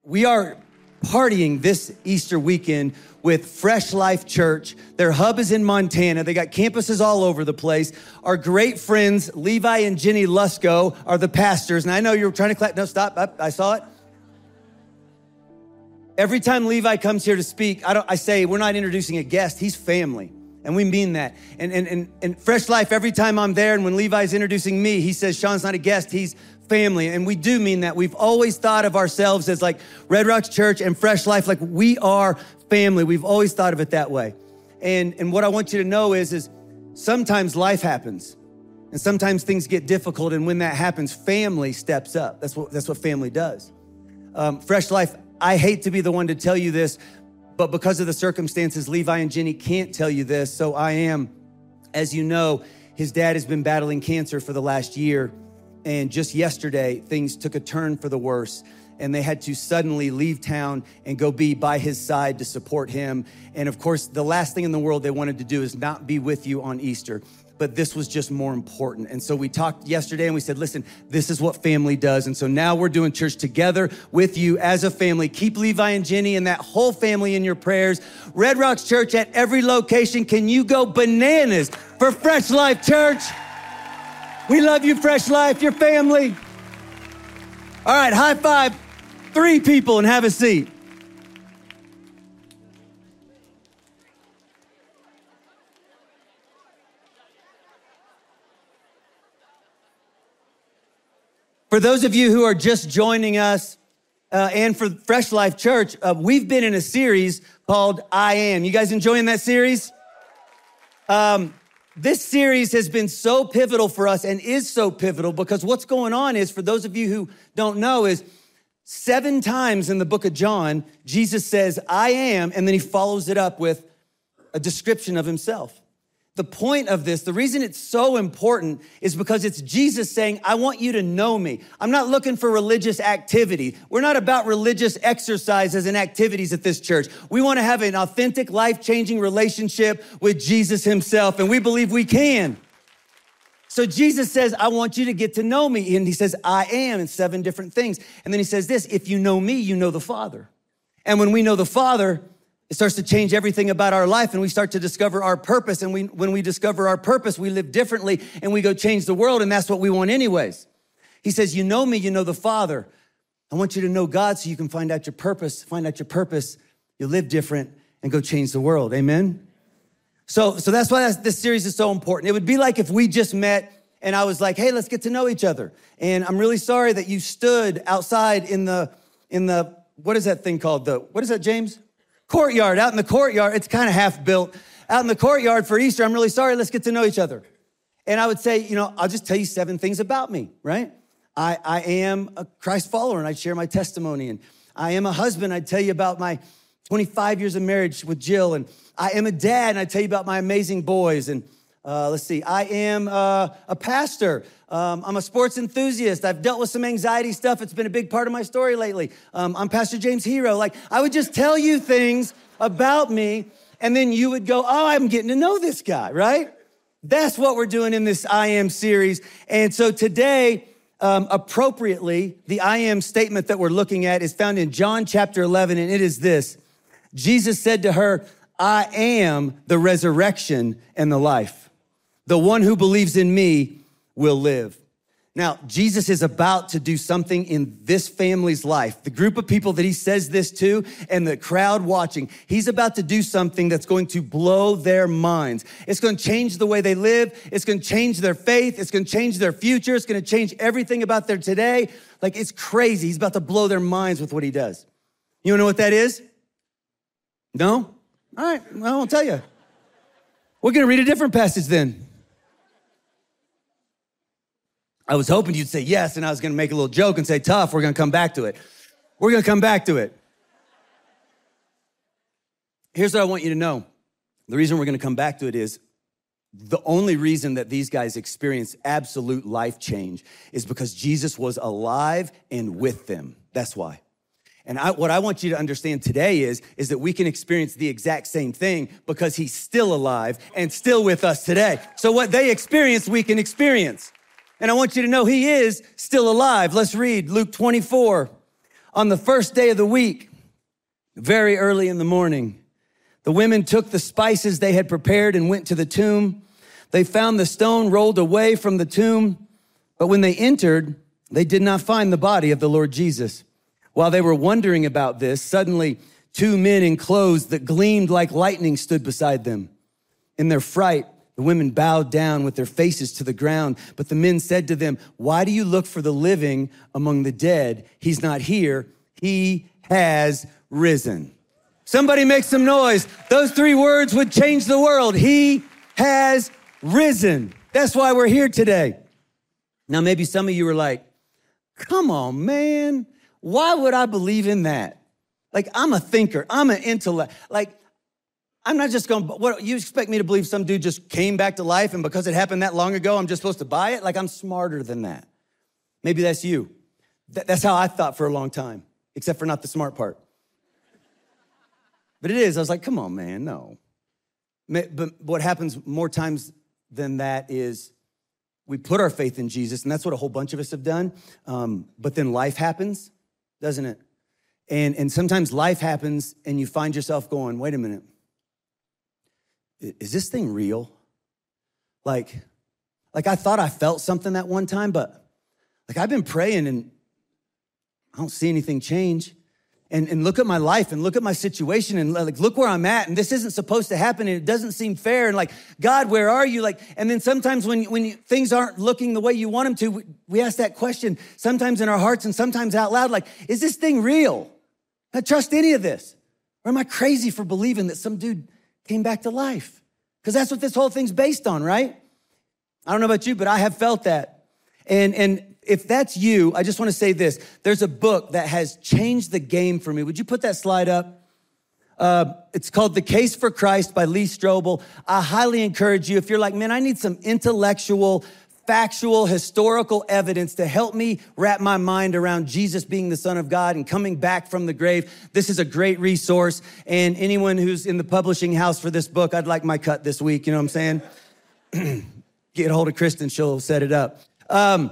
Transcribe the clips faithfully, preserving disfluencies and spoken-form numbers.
We are partying this Easter weekend with Fresh Life Church. Their hub is in Montana. They got campuses all over the place. Our great friends, Levi and Jenny Lusko, are the pastors. And I know you're trying to clap. No, stop. I, I saw it. Every time Levi comes here to speak, I, don't, I say, we're not introducing a guest. He's family. And we mean that. And, and, and, and Fresh Life, every time I'm there and when Levi's introducing me, he says, Sean's not a guest, he's family. And we do mean that. We've always thought of ourselves as like Red Rocks Church and Fresh Life, like we are family. We've always thought of it that way. And, and what I want you to know is, is sometimes life happens and sometimes things get difficult. And when that happens, family steps up. That's what, that's what family does. Um, Fresh Life, I hate to be the one to tell you this, but because of the circumstances, Levi and Jenny can't tell you this. So I am. As you know, his dad has been battling cancer for the last year. And just yesterday, things took a turn for the worse. And they had to suddenly leave town and go be by his side to support him. And of course, the last thing in the world they wanted to do is not be with you on Easter. But this was just more important. And so we talked yesterday and we said, listen, this is what family does. And so now we're doing church together with you as a family. Keep Levi and Jenny and that whole family in your prayers. Red Rocks Church at every location. Can you go bananas for Fresh Life Church? We love you, Fresh Life, your family. All right, high five three people and have a seat. For those of you who are just joining us, uh, and for Fresh Life Church, uh, we've been in a series called I Am. You guys enjoying that series? Um, this series has been so pivotal for us and is so pivotal because what's going on is, for those of you who don't know, is seven times in the book of John, Jesus says, I am, and then he follows it up with a description of himself. The point of this, the reason it's so important is because it's Jesus saying, I want you to know me. I'm not looking for religious activity. We're not about religious exercises and activities at this church. We want to have an authentic, life-changing relationship with Jesus himself, and we believe we can. So Jesus says, I want you to get to know me. And he says, I am, in seven different things. And then he says this, if you know me, you know the Father. And when we know the Father, it starts to change everything about our life, and we start to discover our purpose. And we, when we discover our purpose, we live differently and we go change the world, and that's what we want anyways. He says, you know me, you know the Father. I want you to know God so you can find out your purpose, find out your purpose, you live different and go change the world, amen? So, so that's why that's, this series is so important. It would be like if we just met and I was like, hey, let's get to know each other. And I'm really sorry that you stood outside in the, in the, what is that thing called? The, what is that, James? Courtyard, out in the courtyard. It's kind of half built. Out in the courtyard for Easter, I'm really sorry, let's get to know each other. And I would say, you know, I'll just tell you seven things about me, right? I, I am a Christ follower, and I'd share my testimony. And I am a husband, I'd tell you about my twenty-five years of marriage with Jill. And I am a dad, and I'd tell you about my amazing boys. And uh, let's see, I am uh, a pastor. Um, I'm a sports enthusiast. I've dealt with some anxiety stuff. It's been a big part of my story lately. Um, I'm Pastor James' hero. Like, I would just tell you things about me, and then you would go, oh, I'm getting to know this guy, right? That's what we're doing in this I Am series. And so today, um, appropriately, the I Am statement that we're looking at is found in John chapter eleven, and it is this. Jesus said to her, I am the resurrection and the life. The one who believes in me will live. Now, Jesus is about to do something in this family's life. The group of people that he says this to and the crowd watching, he's about to do something that's going to blow their minds. It's going to change the way they live. It's going to change their faith. It's going to change their future. It's going to change everything about their today. Like, it's crazy. He's about to blow their minds with what he does. You wanna know what that is? No? All right, well, I won't tell you. We're going to read a different passage then. I was hoping you'd say yes, and I was going to make a little joke and say, tough, we're going to come back to it. We're going to come back to it. Here's what I want you to know. The reason we're going to come back to it is the only reason that these guys experienced absolute life change is because Jesus was alive and with them. That's why. And I, what I want you to understand today is, is that we can experience the exact same thing because he's still alive and still with us today. So what they experienced, we can experience. And I want you to know he is still alive. Let's read Luke twenty-four. On the first day of the week, very early in the morning, the women took the spices they had prepared and went to the tomb. They found the stone rolled away from the tomb, but when they entered, they did not find the body of the Lord Jesus. While they were wondering about this, suddenly two men in clothes that gleamed like lightning stood beside them. In their fright, the women bowed down with their faces to the ground, but the men said to them, "Why do you look for the living among the dead? He's not here. He has risen." Somebody make some noise. Those three words would change the world. He has risen. That's why we're here today. Now, maybe some of you are like, come on, man. Why would I believe in that? Like, I'm a thinker. I'm an intellect. Like, I'm not just going, what, you expect me to believe some dude just came back to life and because it happened that long ago, I'm just supposed to buy it? Like, I'm smarter than that. Maybe that's you. Th- that's how I thought for a long time, except for not the smart part. But it is. I was like, come on, man, no. But what happens more times than that is we put our faith in Jesus, and that's what a whole bunch of us have done. Um, but then life happens, doesn't it? And, and sometimes life happens, and you find yourself going, wait a minute. Is this thing real? Like, like I thought I felt something that one time, but like I've been praying, and I don't see anything change. And, and look at my life and look at my situation and like, look where I'm at. And this isn't supposed to happen. And it doesn't seem fair. And like, God, where are you? Like, and then sometimes when, when you, things aren't looking the way you want them to, we, we ask that question sometimes in our hearts and sometimes out loud, like, is this thing real? Can I trust any of this? Or am I crazy for believing that some dude came back to life? Because that's what this whole thing's based on, right? I don't know about you, but I have felt that. And, and, if that's you, I just want to say this. There's a book that has changed the game for me. Would you put that slide up? Uh, it's called The Case for Christ by Lee Strobel. I highly encourage you, if you're like, man, I need some intellectual, factual, historical evidence to help me wrap my mind around Jesus being the Son of God and coming back from the grave. This is a great resource. And anyone who's in the publishing house for this book, I'd like my cut this week. You know what I'm saying? Get a hold of Kristen. She'll set it up. Um,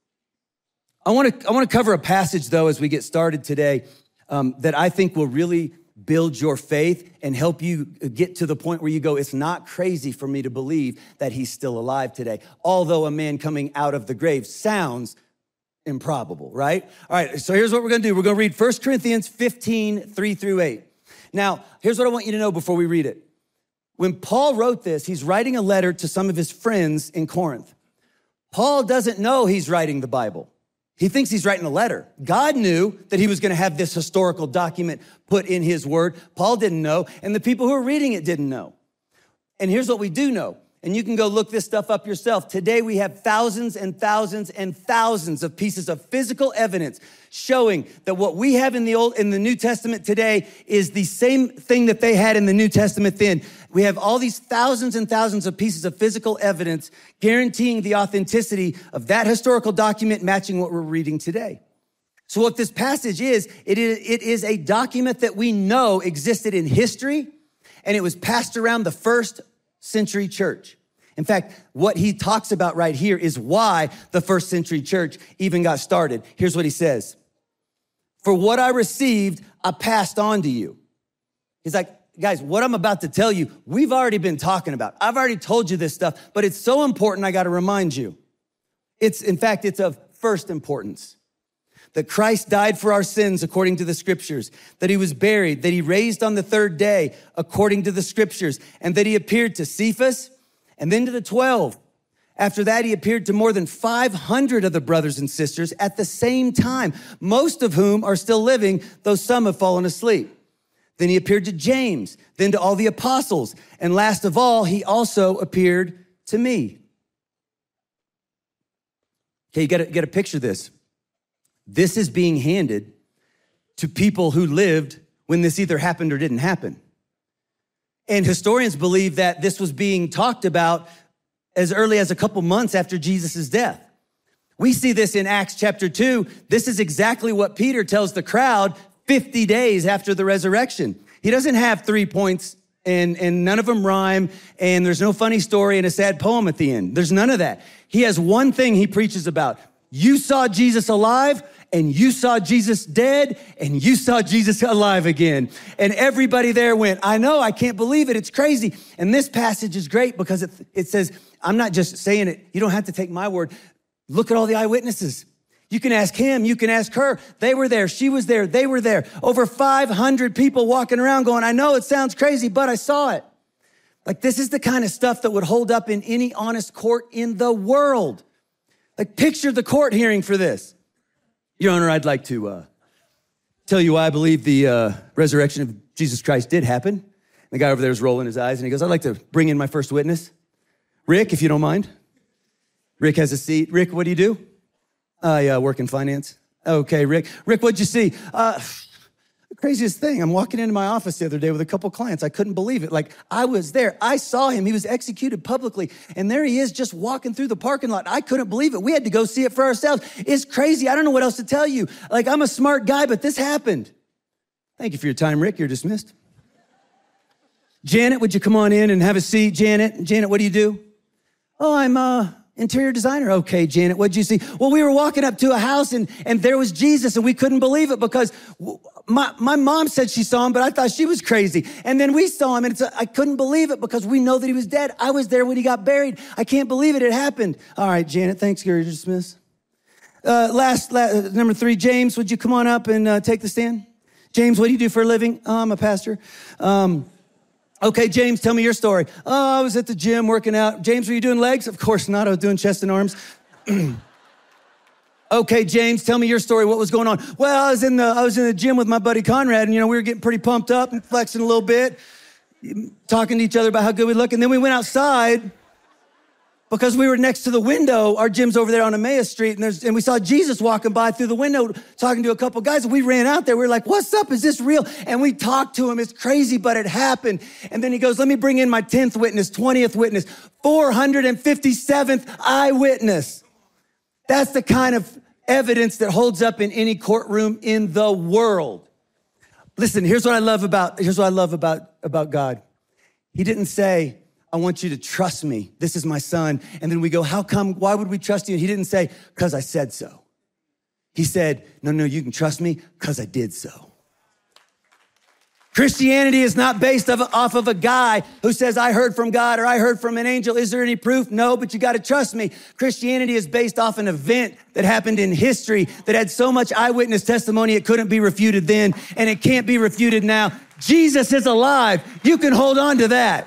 I want to I want to cover a passage, though, as we get started today, um, that I think will really build your faith and help you get to the point where you go, it's not crazy for me to believe that he's still alive today, although a man coming out of the grave sounds improbable, right? All right, so here's what we're going to do. We're going to read First Corinthians fifteen, three through eight. Now, here's what I want you to know before we read it. When Paul wrote this, he's writing a letter to some of his friends in Corinth. Paul doesn't know he's writing the Bible. He thinks he's writing a letter. God knew that he was going to have this historical document put in his word. Paul didn't know, and the people who are reading it didn't know. And here's what we do know, and you can go look this stuff up yourself. Today we have thousands and thousands and thousands of pieces of physical evidence showing that what we have in the Old, in the New Testament today is the same thing that they had in the New Testament then. We have all these thousands and thousands of pieces of physical evidence guaranteeing the authenticity of that historical document matching what we're reading today. So what this passage is, it is, it is a document that we know existed in history, and it was passed around the first century church. In fact, what he talks about right here is why the first century church even got started. Here's what he says. For what I received, I passed on to you. He's like, guys, what I'm about to tell you, we've already been talking about. I've already told you this stuff, but it's so important, I got to remind you. It's, in fact, it's of first importance. That Christ died for our sins according to the scriptures, that he was buried, that he raised on the third day according to the scriptures, and that he appeared to Cephas and then to the twelve. After that, he appeared to more than five hundred of the brothers and sisters at the same time, most of whom are still living, though some have fallen asleep. Then he appeared to James, then to all the apostles, and last of all, he also appeared to me. Okay, you gotta, you gotta picture this. This is being handed to people who lived when this either happened or didn't happen. And historians believe that this was being talked about as early as a couple months after Jesus' death. We see this in Acts chapter two. This is exactly what Peter tells the crowd fifty days after the resurrection. He doesn't have three points and, and none of them rhyme, and there's no funny story and a sad poem at the end. There's none of that. He has one thing he preaches about. You saw Jesus alive, and you saw Jesus dead, and you saw Jesus alive again. And everybody there went, I know, I can't believe it, it's crazy. And this passage is great because it, it says, I'm not just saying it, you don't have to take my word. Look at all the eyewitnesses. You can ask him, you can ask her. They were there, she was there, they were there. Over five hundred people walking around going, I know it sounds crazy, but I saw it. Like, this is the kind of stuff that would hold up in any honest court in the world. Like, picture the court hearing for this. Your Honor, I'd like to uh, tell you why I believe the uh, resurrection of Jesus Christ did happen. And the guy over there is rolling his eyes, and he goes, I'd like to bring in my first witness. Rick, if you don't mind. Rick has a seat. Rick, what do you do? I uh, work in finance. Okay, Rick. Rick, what'd you see? Uh, the craziest thing, I'm walking into my office the other day with a couple clients. I couldn't believe it. Like, I was there. I saw him. He was executed publicly. And there he is just walking through the parking lot. I couldn't believe it. We had to go see it for ourselves. It's crazy. I don't know what else to tell you. Like, I'm a smart guy, but this happened. Thank you for your time, Rick. You're dismissed. Janet, would you come on in and have a seat? Janet, Janet, what do you do? Oh, I'm uh interior designer. Okay, Janet, what'd you see? Well, we were walking up to a house and, and there was Jesus and we couldn't believe it because my, my mom said she saw him, but I thought she was crazy. And then we saw him and it's a, I couldn't believe it because we know that he was dead. I was there when he got buried. I can't believe it. It happened. All right, Janet, thanks. You're dismissed. Uh, last, last, number three, James, would you come on up and uh, take the stand? James, what do you do for a living? Oh, I'm a pastor. Um, Okay, James, tell me your story. Oh, I was at the gym working out. James, were you doing legs? Of course not. I was doing chest and arms. Okay, James, tell me your story. What was going on? Well, I was in the I was in the gym with my buddy Conrad, and you know we were getting pretty pumped up and flexing a little bit, talking to each other about how good we look. And then we went outside because we were next to the window. Our gym's over there on Emmaus Street, and, there's, and we saw Jesus walking by through the window talking to a couple guys. And we ran out there. We were like, what's up? Is this real? And we talked to him. It's crazy, but it happened. And then he goes, let me bring in my tenth witness, twentieth witness, four hundred fifty-seventh eyewitness. That's the kind of evidence that holds up in any courtroom in the world. Listen, here's what I love about, here's what I love about, about God. He didn't say, I want you to trust me. This is my son. And then we go, how come, why would we trust you? And he didn't say, because I said so. He said, no, no, you can trust me because I did so. Christianity is not based off of a guy who says, I heard from God or I heard from an angel. Is there any proof? No, but you got to trust me. Christianity is based off an event that happened in history that had so much eyewitness testimony it couldn't be refuted then, and it can't be refuted now. Jesus is alive. You can hold on to that.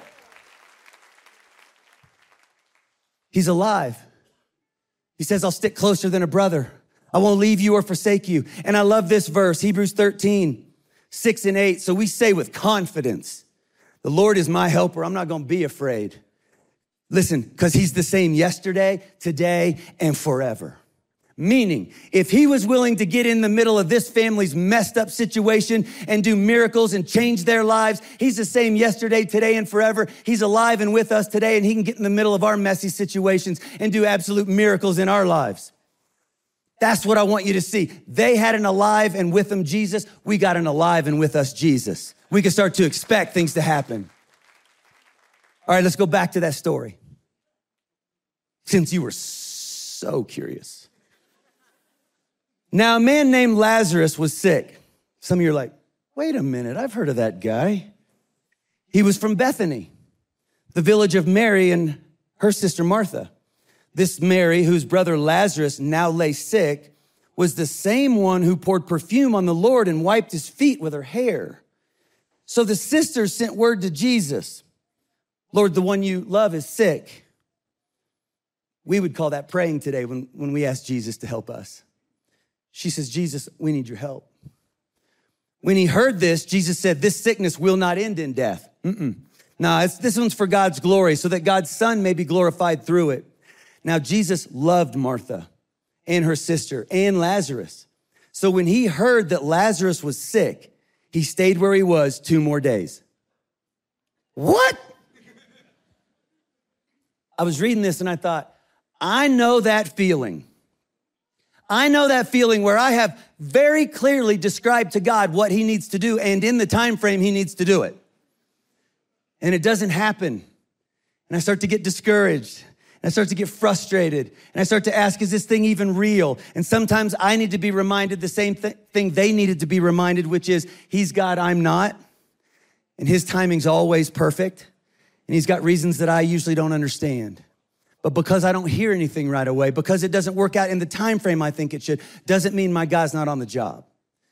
He's alive. He says, I'll stick closer than a brother. I won't leave you or forsake you. And I love this verse, Hebrews thirteen, six and eight. So we say with confidence, the Lord is my helper. I'm not going to be afraid. Listen, because he's the same yesterday, today, and forever. Meaning, if he was willing to get in the middle of this family's messed up situation and do miracles and change their lives, he's the same yesterday, today, and forever. He's alive and with us today, and he can get in the middle of our messy situations and do absolute miracles in our lives. That's what I want you to see. They had an alive and with them Jesus. We got an alive and with us Jesus. We can start to expect things to happen. All right, let's go back to that story. Since you were so curious. Now, a man named Lazarus was sick. Some of you are like, wait a minute, I've heard of that guy. He was from Bethany, the village of Mary and her sister Martha. This Mary, whose brother Lazarus now lay sick, was the same one who poured perfume on the Lord and wiped his feet with her hair. So the sisters sent word to Jesus, Lord, the one you love is sick. We would call that praying today when, when we ask Jesus to help us. She says, Jesus, we need your help. When he heard this, Jesus said, this sickness will not end in death. Mm-mm. No, it's, this one's for God's glory, so that God's son may be glorified through it. Now, Jesus loved Martha and her sister and Lazarus. So when he heard that Lazarus was sick, he stayed where he was two more days. What? I was reading this and I thought, I know that feeling. I know that feeling where I have very clearly described to God what he needs to do and in the time frame he needs to do it. And it doesn't happen. And I start to get discouraged. And I start to get frustrated. And I start to ask, is this thing even real? And sometimes I need to be reminded the same th- thing they needed to be reminded, which is he's God, I'm not. And his timing's always perfect. And he's got reasons that I usually don't understand. But because I don't hear anything right away, because it doesn't work out in the time frame I think it should, doesn't mean my God's not on the job.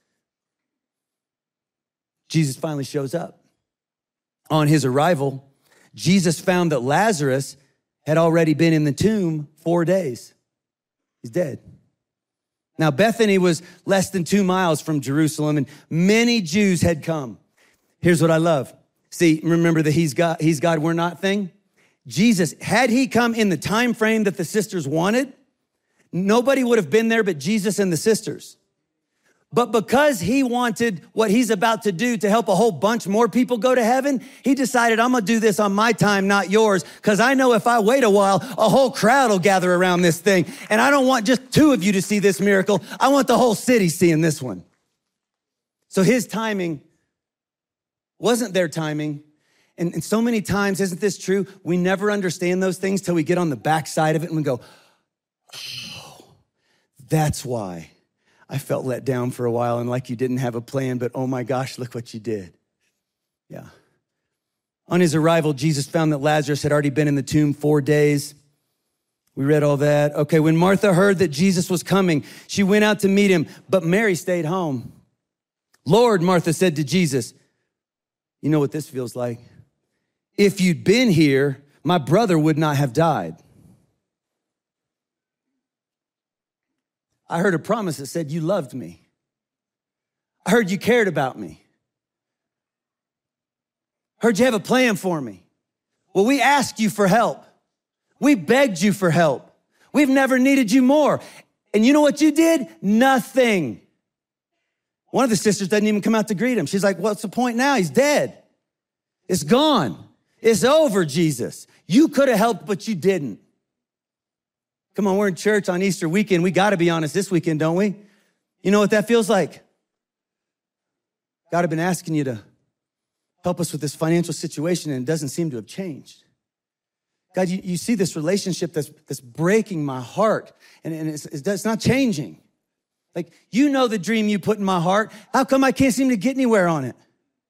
Jesus finally shows up. On his arrival, Jesus found that Lazarus had already been in the tomb four days. He's dead. Now, Bethany was less than two miles from Jerusalem, and many Jews had come. Here's what I love. See, remember the he's God, he's God, we're not thing? Jesus, had he come in the time frame that the sisters wanted, nobody would have been there but Jesus and the sisters. But because he wanted what he's about to do to help a whole bunch more people go to heaven, he decided, I'm gonna do this on my time, not yours, because I know if I wait a while, a whole crowd will gather around this thing. And I don't want just two of you to see this miracle. I want the whole city seeing this one. So his timing wasn't their timing. And, and so many times, isn't this true? We never understand those things till we get on the backside of it and we go, oh, that's why I felt let down for a while and like you didn't have a plan, but oh my gosh, look what you did. Yeah. On his arrival, Jesus found that Lazarus had already been in the tomb four days. We read all that. Okay, when Martha heard that Jesus was coming, she went out to meet him, but Mary stayed home. Lord, Martha said to Jesus, you know what this feels like? If you'd been here, my brother would not have died. I heard a promise that said you loved me. I heard you cared about me. I heard you have a plan for me. Well, we asked you for help. We begged you for help. We've never needed you more. And you know what you did? Nothing. One of the sisters doesn't even come out to greet him. She's like, what's the point now? He's dead. It's gone. It's over, Jesus. You could have helped, but you didn't. Come on, we're in church on Easter weekend. We got to be honest this weekend, don't we? You know what that feels like? God, I've been asking you to help us with this financial situation, and it doesn't seem to have changed. God, you, you see this relationship that's, that's breaking my heart, and, and it's, it's not changing. Like, you know the dream you put in my heart. How come I can't seem to get anywhere on it?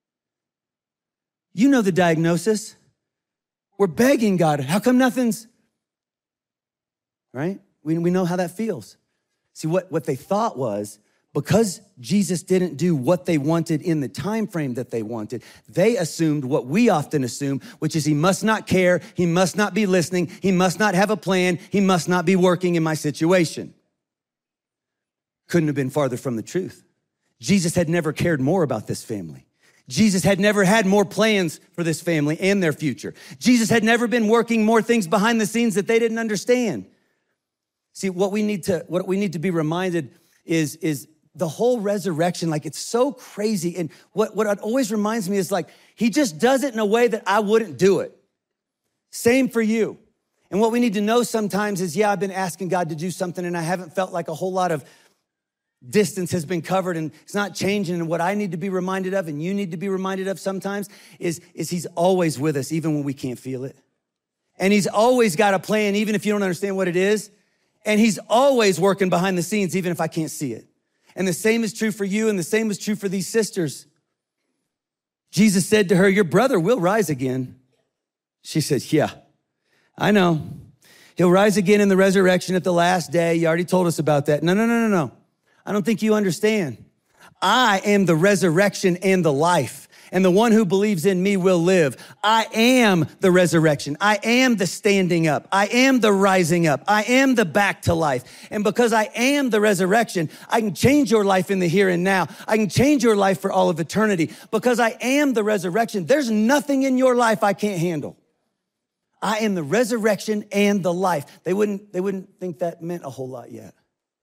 You know the diagnosis. We're begging God. How come nothing's, right? We, we know how that feels. See, what, what they thought was, because Jesus didn't do what they wanted in the time frame that they wanted, they assumed what we often assume, which is he must not care, he must not be listening, he must not have a plan, he must not be working in my situation. Couldn't have been farther from the truth. Jesus had never cared more about this family. Jesus had never had more plans for this family and their future. Jesus had never been working more things behind the scenes that they didn't understand. See, what we need to, what we need to be reminded is, is the whole resurrection, like it's so crazy. And what, what it always reminds me is like, he just does it in a way that I wouldn't do it. Same for you. And what we need to know sometimes is, yeah, I've been asking God to do something and I haven't felt like a whole lot of distance has been covered and it's not changing. And what I need to be reminded of, and you need to be reminded of sometimes, is, is he's always with us, even when we can't feel it. And he's always got a plan, even if you don't understand what it is. And he's always working behind the scenes, even if I can't see it. And the same is true for you, and the same is true for these sisters. Jesus said to her, your brother will rise again. She said, yeah, I know. He'll rise again in the resurrection at the last day. You already told us about that. No, no, no, no, no. I don't think you understand. I am the resurrection and the life, and the one who believes in me will live. I am the resurrection. I am the standing up. I am the rising up. I am the back to life. And because I am the resurrection, I can change your life in the here and now. I can change your life for all of eternity. Because I am the resurrection, there's nothing in your life I can't handle. I am the resurrection and the life. They wouldn't, they wouldn't think that meant a whole lot yet.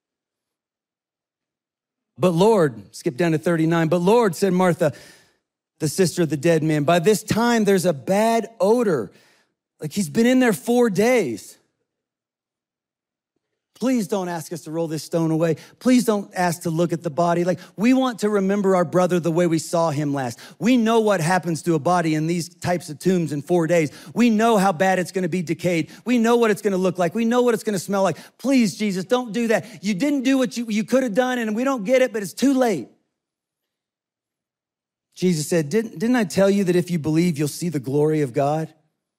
But Lord, skip down to thirty-nine. But Lord, said Martha, the sister of the dead man, by this time there's a bad odor. Like he's been in there four days. Please don't ask us to roll this stone away. Please don't ask to look at the body. Like, we want to remember our brother the way we saw him last. We know what happens to a body in these types of tombs in four days. We know how bad it's gonna be decayed. We know what it's gonna look like. We know what it's gonna smell like. Please, Jesus, don't do that. You didn't do what you, you could have done, and we don't get it, but it's too late. Jesus said, didn't, didn't I tell you that if you believe, you'll see the glory of God?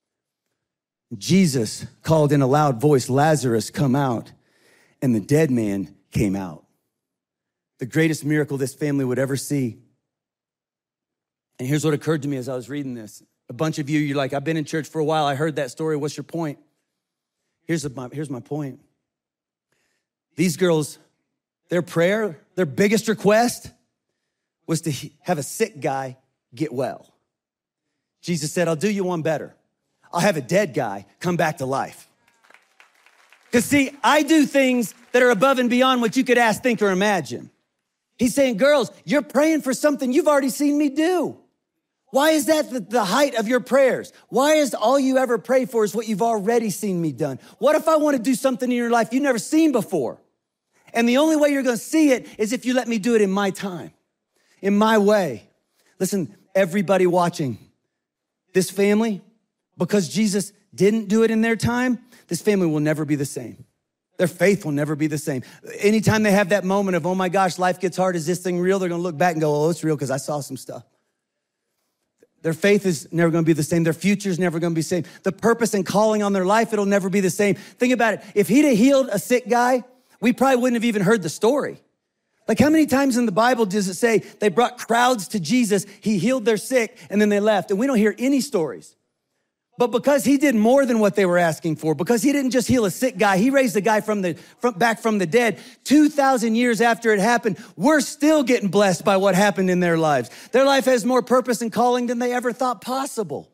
Jesus called in a loud voice, Lazarus, come out. And the dead man came out. The greatest miracle this family would ever see. And here's what occurred to me as I was reading this. A bunch of you, you're like, I've been in church for a while. I heard that story. What's your point? Here's my, here's my point. These girls, their prayer, their biggest request was to have a sick guy get well. Jesus said, I'll do you one better. I'll have a dead guy come back to life. Because see, I do things that are above and beyond what you could ask, think, or imagine. He's saying, girls, you're praying for something you've already seen me do. Why is that the, the height of your prayers? Why is all you ever pray for is what you've already seen me done? What if I want to do something in your life you've never seen before? And the only way you're going to see it is if you let me do it in my time, in my way. Listen, everybody watching, this family, because Jesus didn't do it in their time, this family will never be the same. Their faith will never be the same. Anytime they have that moment of, oh my gosh, life gets hard, is this thing real? They're gonna look back and go, oh, it's real because I saw some stuff. Their faith is never gonna be the same. Their future is never gonna be the same. The purpose and calling on their life, it'll never be the same. Think about it. If he'd have healed a sick guy, we probably wouldn't have even heard the story. Like, how many times in the Bible does it say they brought crowds to Jesus, he healed their sick, and then they left? And we don't hear any stories. But because he did more than what they were asking for, because he didn't just heal a sick guy, he raised a guy from the from, back from the dead. two thousand years after it happened, we're still getting blessed by what happened in their lives. Their life has more purpose and calling than they ever thought possible.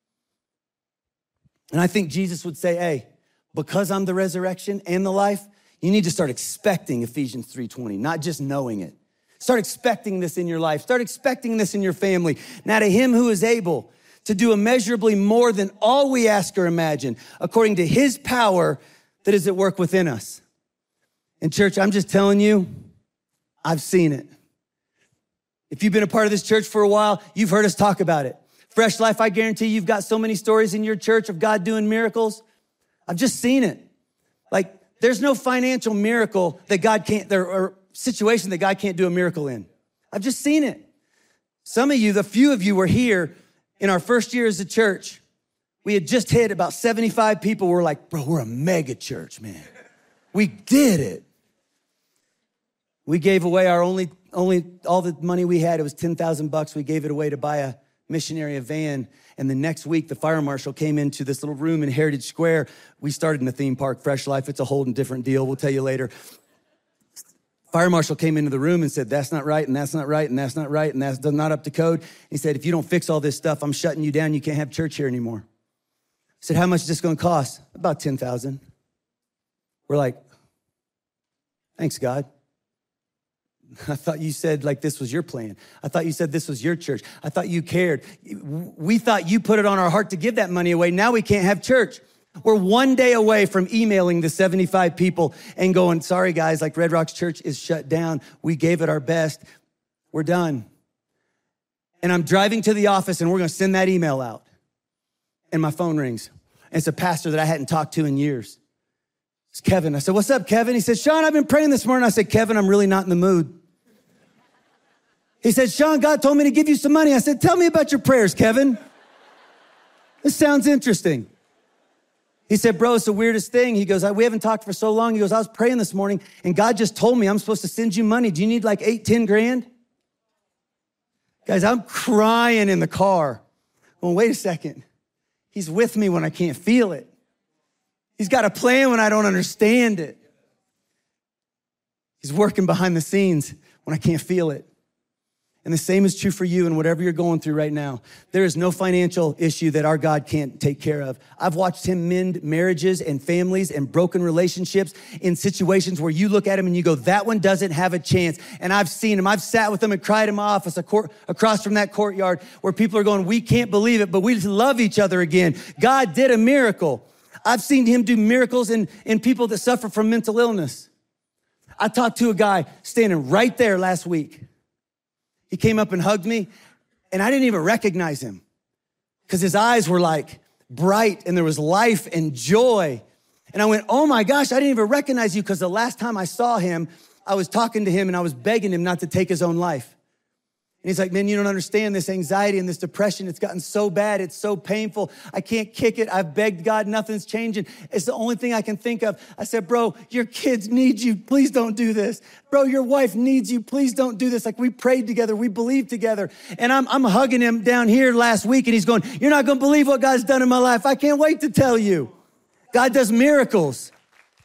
And I think Jesus would say, hey, because I'm the resurrection and the life, you need to start expecting Ephesians three twenty, not just knowing it. Start expecting this in your life. Start expecting this in your family. Now to him who is able to do immeasurably more than all we ask or imagine, according to his power that is at work within us. And church, I'm just telling you, I've seen it. If you've been a part of this church for a while, you've heard us talk about it. Fresh Life, I guarantee you've got so many stories in your church of God doing miracles. I've just seen it. Like, there's no financial miracle that God can't, there or situation that God can't do a miracle in. I've just seen it. Some of you, the few of you were here in our first year as a church. We had just hit about seventy-five people. We're like, bro, we're a mega church, man. We did it. We gave away our only, only, all the money we had. It was ten thousand bucks. We gave it away to buy a missionary a van. And the next week, the fire marshal came into this little room in Heritage Square. We started in the theme park, Fresh Life. It's a whole different deal. We'll tell you later. Fire marshal came into the room and said, that's not right, and that's not right, and that's not right, and that's not up to code. He said, if you don't fix all this stuff, I'm shutting you down. You can't have church here anymore. I said, how much is this going to cost? About ten thousand. We're like, thanks, God. I thought you said like this was your plan. I thought you said this was your church. I thought you cared. We thought you put it on our heart to give that money away. Now we can't have church. We're one day away from emailing the seventy-five people and going, sorry guys, like Red Rocks Church is shut down. We gave it our best. We're done. And I'm driving to the office and we're going to send that email out. And my phone rings. And it's a pastor that I hadn't talked to in years. It's Kevin. I said, what's up, Kevin? He said, Sean, I've been praying this morning. I said, Kevin, I'm really not in the mood. He said, Sean, God told me to give you some money. I said, tell me about your prayers, Kevin. This sounds interesting. He said, bro, it's the weirdest thing. He goes, we haven't talked for so long. He goes, I was praying this morning and God just told me I'm supposed to send you money. Do you need like eight, ten grand? Guys, I'm crying in the car. Well, wait a second. He's with me when I can't feel it. He's got a plan when I don't understand it. He's working behind the scenes when I can't feel it. And the same is true for you and whatever you're going through right now. There is no financial issue that our God can't take care of. I've watched him mend marriages and families and broken relationships in situations where you look at him and you go, that one doesn't have a chance. And I've seen him. I've sat with him and cried in my office across from that courtyard where people are going, we can't believe it, but we love each other again. God did a miracle. I've seen him do miracles in, in people that suffer from mental illness. I talked to a guy standing right there last week. He came up and hugged me, and I didn't even recognize him because his eyes were like bright and there was life and joy. And I went, oh my gosh, I didn't even recognize you because the last time I saw him, I was talking to him and I was begging him not to take his own life. And he's like, man, you don't understand this anxiety and this depression. It's gotten so bad. It's so painful. I can't kick it. I've begged God. Nothing's changing. It's the only thing I can think of. I said, bro, your kids need you. Please don't do this. Bro, your wife needs you. Please don't do this. Like we prayed together. We believed together. And I'm, I'm hugging him down here last week and he's going, you're not going to believe what God's done in my life. I can't wait to tell you. God does miracles.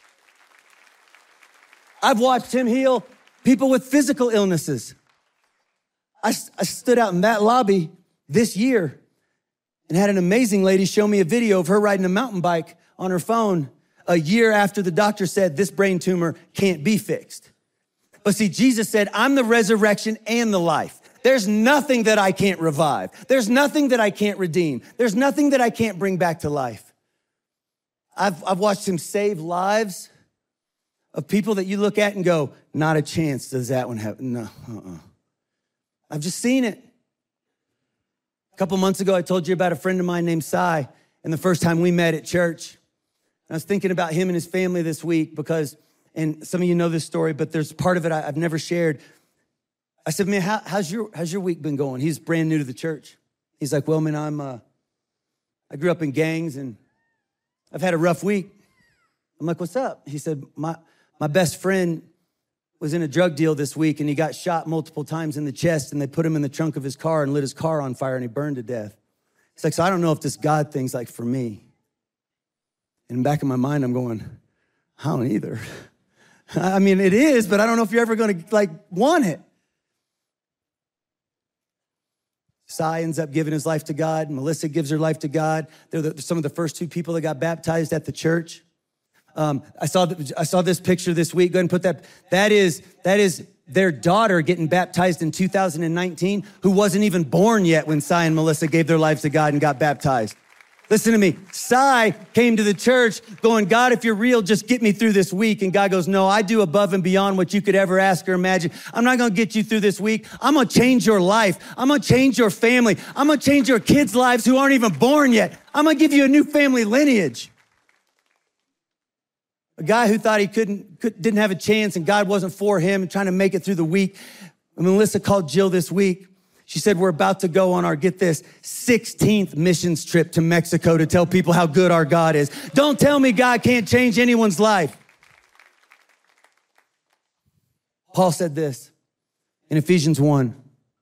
I've watched him heal people with physical illnesses. I, I stood out in that lobby this year and had an amazing lady show me a video of her riding a mountain bike on her phone a year after the doctor said this brain tumor can't be fixed. But see, Jesus said, I'm the resurrection and the life. There's nothing that I can't revive. There's nothing that I can't redeem. There's nothing that I can't bring back to life. I've, I've watched him save lives of people that you look at and go, not a chance does that one happen. No, uh-uh. I've just seen it. A couple months ago, I told you about a friend of mine named Cy, and the first time we met at church. I was thinking about him and his family this week because, and some of you know this story, but there's part of it I, I've never shared. I said, man, how, how's your how's your week been going? He's brand new to the church. He's like, well, man, I'm uh, I grew up in gangs and I've had a rough week. I'm like, what's up? He said, my my best friend was in a drug deal this week and he got shot multiple times in the chest and they put him in the trunk of his car and lit his car on fire and he burned to death. He's like, so I don't know if this God thing's like for me. And in the back of my mind, I'm going, I don't either. I mean, it is, but I don't know if you're ever going to like want it. Cy ends up giving his life to God. Melissa gives her life to God. They're the, some of the first two people that got baptized at the church. Um, I saw the, I saw this picture this week. Go ahead and put that. That is that is their daughter getting baptized in two thousand nineteen, who wasn't even born yet when Cy and Melissa gave their lives to God and got baptized. Listen to me. Cy came to the church going, God, if you're real, just get me through this week. And God goes, no, I do above and beyond what you could ever ask or imagine. I'm not going to get you through this week. I'm going to change your life. I'm going to change your family. I'm going to change your kids' lives who aren't even born yet. I'm going to give you a new family lineage. A guy who thought he couldn't, could, didn't have a chance and God wasn't for him and trying to make it through the week. And Melissa called Jill this week. She said, we're about to go on our, get this, sixteenth missions trip to Mexico to tell people how good our God is. Don't tell me God can't change anyone's life. Paul said this in Ephesians one,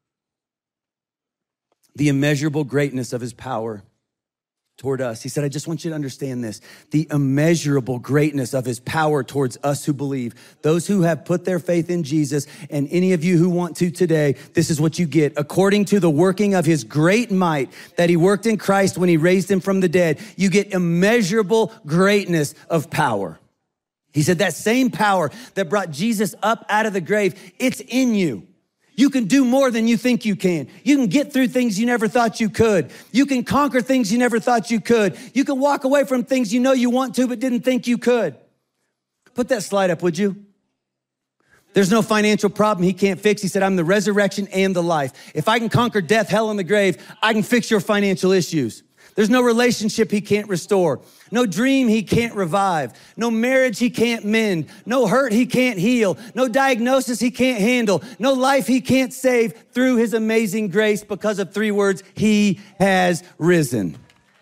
the immeasurable greatness of his power toward us. He said, I just want you to understand this, the immeasurable greatness of his power towards us who believe. Those who have put their faith in Jesus, and any of you who want to today, this is what you get. According to the working of his great might that he worked in Christ when he raised him from the dead, you get immeasurable greatness of power. He said that same power that brought Jesus up out of the grave, it's in you. You can do more than you think you can. You can get through things you never thought you could. You can conquer things you never thought you could. You can walk away from things you know you want to but didn't think you could. Put that slide up, would you? There's no financial problem he can't fix. He said, I'm the resurrection and the life. If I can conquer death, hell, and the grave, I can fix your financial issues. There's no relationship he can't restore. No dream he can't revive. No marriage he can't mend. No hurt he can't heal. No diagnosis he can't handle. No life he can't save through his amazing grace because of three words, he has risen.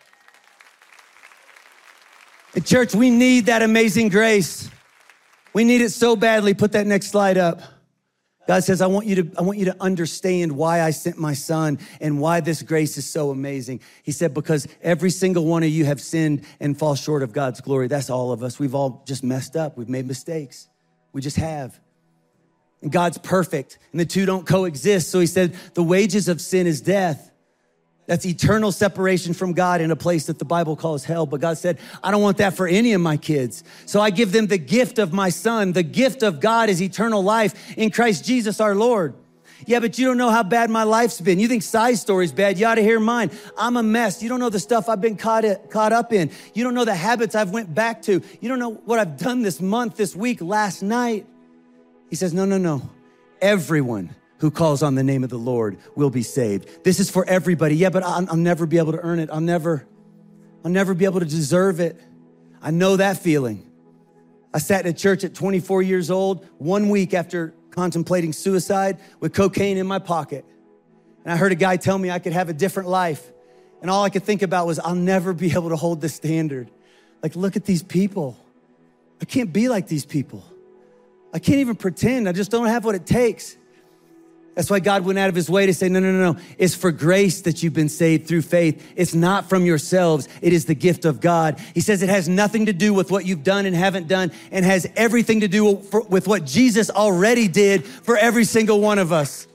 And church, we need that amazing grace. We need it so badly. Put that next slide up. God says, I want you to, I want you to understand why I sent my son and why this grace is so amazing. He said, because every single one of you have sinned and fall short of God's glory. That's all of us. We've all just messed up. We've made mistakes. We just have. And God's perfect and the two don't coexist. So he said, the wages of sin is death. That's eternal separation from God in a place that the Bible calls hell. But God said, I don't want that for any of my kids. So I give them the gift of my son. The gift of God is eternal life in Christ Jesus our Lord. Yeah, but you don't know how bad my life's been. You think Sai's story's bad. You ought to hear mine. I'm a mess. You don't know the stuff I've been caught, caught up in. You don't know the habits I've went back to. You don't know what I've done this month, this week, last night. He says, no, no, no. Everyone who calls on the name of the Lord will be saved. This is for everybody. Yeah, but I'll, I'll never be able to earn it. I'll never, I'll never be able to deserve it. I know that feeling. I sat in a church at twenty-four years old, one week after contemplating suicide with cocaine in my pocket. And I heard a guy tell me I could have a different life. And all I could think about was, I'll never be able to hold this standard. Like, look at these people. I can't be like these people. I can't even pretend. I just don't have what it takes. That's why God went out of his way to say, no, no, no, no. It's for grace that you've been saved through faith. It's not from yourselves. It is the gift of God. He says it has nothing to do with what you've done and haven't done, and has everything to do with what Jesus already did for every single one of us.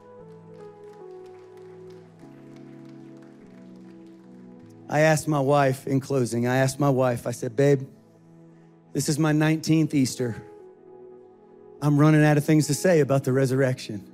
I asked my wife in closing, I asked my wife, I said, babe, this is my nineteenth Easter. I'm running out of things to say about the resurrection.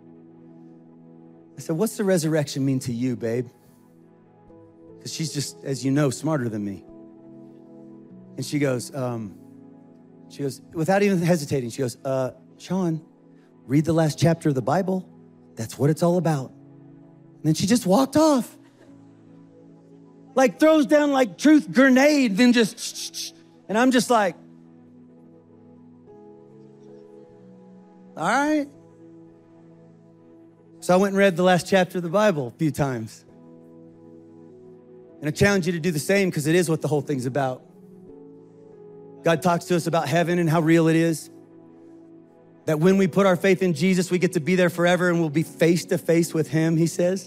I said, what's the resurrection mean to you, babe? Because she's just, as you know, smarter than me. And she goes, um, she goes, without even hesitating, she goes, uh, Sean, read the last chapter of the Bible. That's what it's all about. And then she just walked off. Like throws down like truth grenade, then just, shh, shh, shh. And I'm just like, all right. So I went and read the last chapter of the Bible a few times. And I challenge you to do the same, because it is what the whole thing's about. God talks to us about heaven and how real it is. That when we put our faith in Jesus, we get to be there forever and we'll be face to face with him, he says.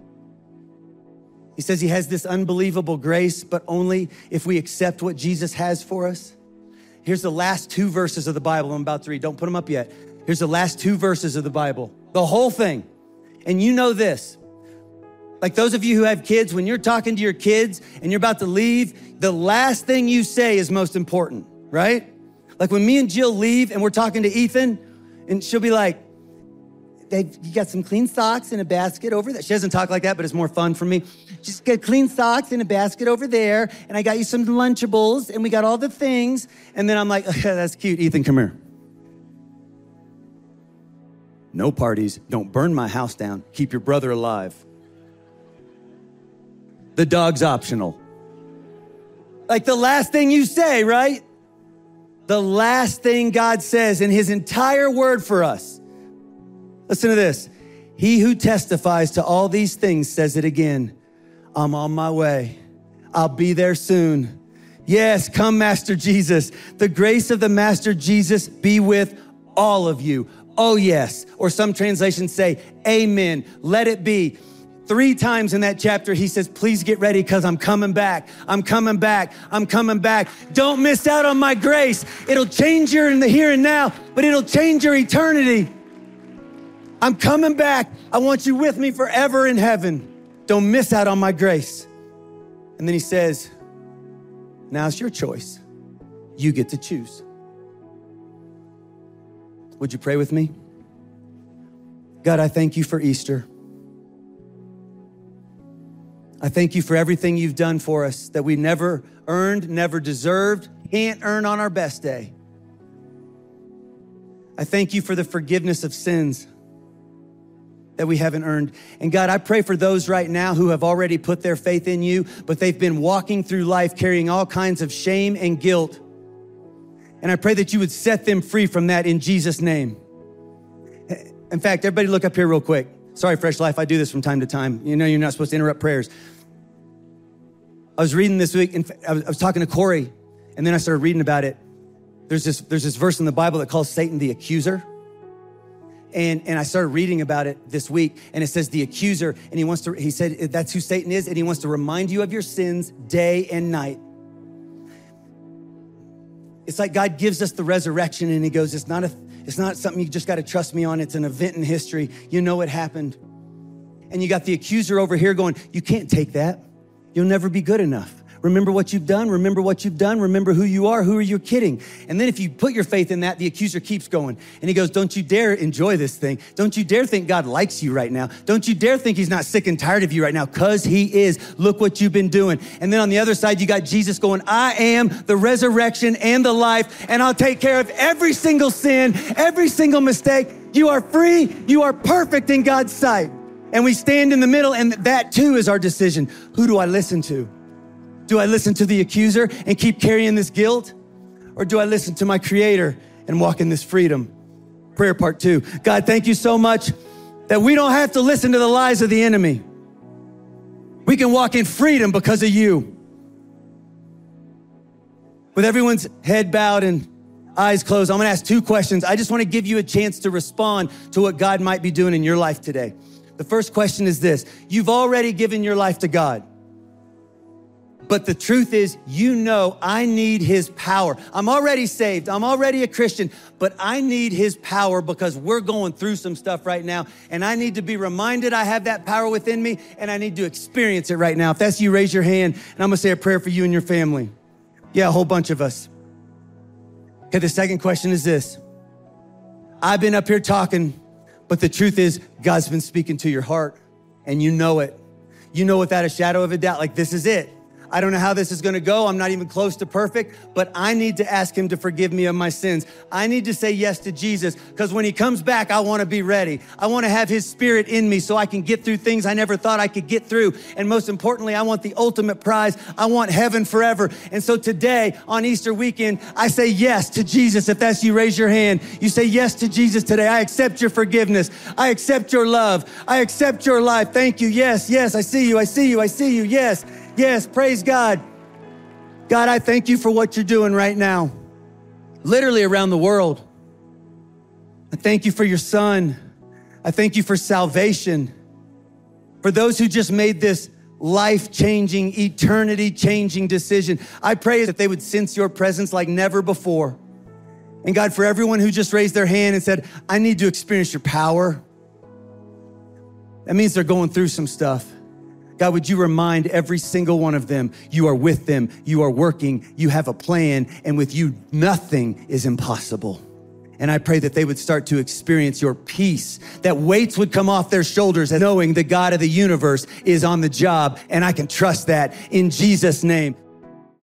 He says he has this unbelievable grace, but only if we accept what Jesus has for us. Here's the last two verses of the Bible I'm about to read. Don't put them up yet. Here's the last two verses of the Bible, the whole thing. And you know this, like those of you who have kids, when you're talking to your kids and you're about to leave, the last thing you say is most important, right? Like when me and Jill leave and we're talking to Ethan, and she'll be like, Dave, you got some clean socks in a basket over there. She doesn't talk like that, but it's more fun for me. Just got clean socks in a basket over there, and I got you some Lunchables, and we got all the things. And then I'm like, okay, that's cute. Ethan, come here. No parties. Don't burn my house down. Keep your brother alive. The dog's optional. Like the last thing you say, right? The last thing God says in his entire word for us. Listen to this. He who testifies to all these things says it again. I'm on my way. I'll be there soon. Yes, come, Master Jesus. The grace of the Master Jesus be with all of you. Oh, yes. Or some translations say, amen. Let it be. Three times in that chapter, he says, please get ready because I'm coming back. I'm coming back. I'm coming back. Don't miss out on my grace. It'll change your in the here and now, but it'll change your eternity. I'm coming back. I want you with me forever in heaven. Don't miss out on my grace. And then he says, now it's your choice. You get to choose. Would you pray with me? God, I thank you for Easter. I thank you for everything you've done for us that we never earned, never deserved, can't earn on our best day. I thank you for the forgiveness of sins that we haven't earned. And God, I pray for those right now who have already put their faith in you, but they've been walking through life carrying all kinds of shame and guilt. And I pray that you would set them free from that in Jesus' name. In fact, everybody look up here real quick. Sorry, Fresh Life, I do this from time to time. You know you're not supposed to interrupt prayers. I was reading this week, and I was talking to Corey, and then I started reading about it. There's this, there's this verse in the Bible that calls Satan the accuser. And, and I started reading about it this week, and it says the accuser, and he wants to, he said that's who Satan is, and he wants to remind you of your sins day and night. It's like God gives us the resurrection, and he goes, it's not a, it's not something you just got to trust me on. It's an event in history. You know it happened. And you got the accuser over here going, you can't take that. You'll never be good enough. Remember what you've done. Remember what you've done. Remember who you are. Who are you kidding? And then if you put your faith in that, the accuser keeps going. And he goes, don't you dare enjoy this thing. Don't you dare think God likes you right now. Don't you dare think he's not sick and tired of you right now, because he is. Look what you've been doing. And then on the other side, you got Jesus going, I am the resurrection and the life, and I'll take care of every single sin, every single mistake. You are free. You are perfect in God's sight. And we stand in the middle, and that too is our decision. Who do I listen to? Do I listen to the accuser and keep carrying this guilt? Or do I listen to my Creator and walk in this freedom? Prayer part two. God, thank you so much that we don't have to listen to the lies of the enemy. We can walk in freedom because of you. With everyone's head bowed and eyes closed, I'm gonna ask two questions. I just wanna give you a chance to respond to what God might be doing in your life today. The first question is this: you've already given your life to God. But the truth is, you know, I need his power. I'm already saved. I'm already a Christian, but I need his power because we're going through some stuff right now. And I need to be reminded I have that power within me, and I need to experience it right now. If that's you, raise your hand, and I'm gonna say a prayer for you and your family. Yeah, a whole bunch of us. Okay, the second question is this: I've been up here talking, but the truth is, God's been speaking to your heart, and you know it. You know without a shadow of a doubt, like, this is it. I don't know how this is gonna go. I'm not even close to perfect, but I need to ask him to forgive me of my sins. I need to say yes to Jesus, because when he comes back, I wanna be ready. I wanna have his spirit in me so I can get through things I never thought I could get through. And most importantly, I want the ultimate prize. I want heaven forever. And so today, on Easter weekend, I say yes to Jesus. If that's you, raise your hand. You say yes to Jesus today. I accept your forgiveness. I accept your love. I accept your life. Thank you. Yes, yes, I see you. I see you. I see you. Yes. Yes, praise God. God, I thank you for what you're doing right now, literally around the world. I thank you for your son. I thank you for salvation. For those who just made this life-changing, eternity-changing decision, I pray that they would sense your presence like never before. And God, for everyone who just raised their hand and said, I need to experience your power, that means they're going through some stuff. God, would you remind every single one of them, you are with them, you are working, you have a plan, and with you, nothing is impossible. And I pray that they would start to experience your peace, that weights would come off their shoulders, knowing the God of the universe is on the job, and I can trust that in Jesus' name.